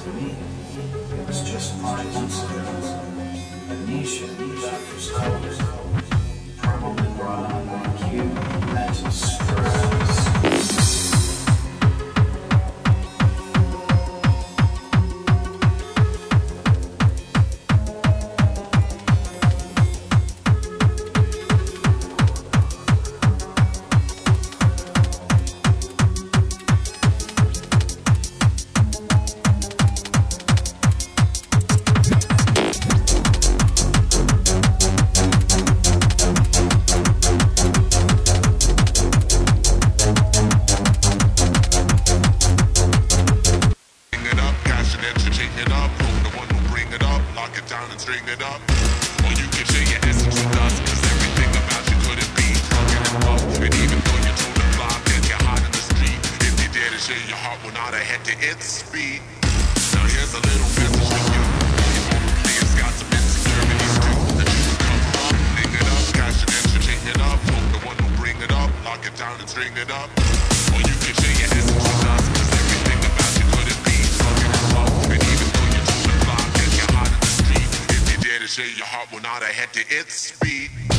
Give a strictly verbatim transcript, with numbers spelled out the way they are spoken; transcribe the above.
To me, it was just five months ago. Amnesia, doctors told us, probably brought on by acute mental stress. String it up, or you can share your essence with us, cause everything about you couldn't be talking it up. And even though you're too the block and you're hot in the street, if you dare to share your heart, we're not ahead to its speed. Now here's a little message for you. It's got some insecurities too, that you can cover up. Sing it up, cash it in, chain it up. Hope the one who bring it up, lock it down and string it up. Or you can share your essence with us, cause everything about you couldn't be talking it up. And even though you're too the block and you're hot in the street, to share your heart, we're not ahead to its speed.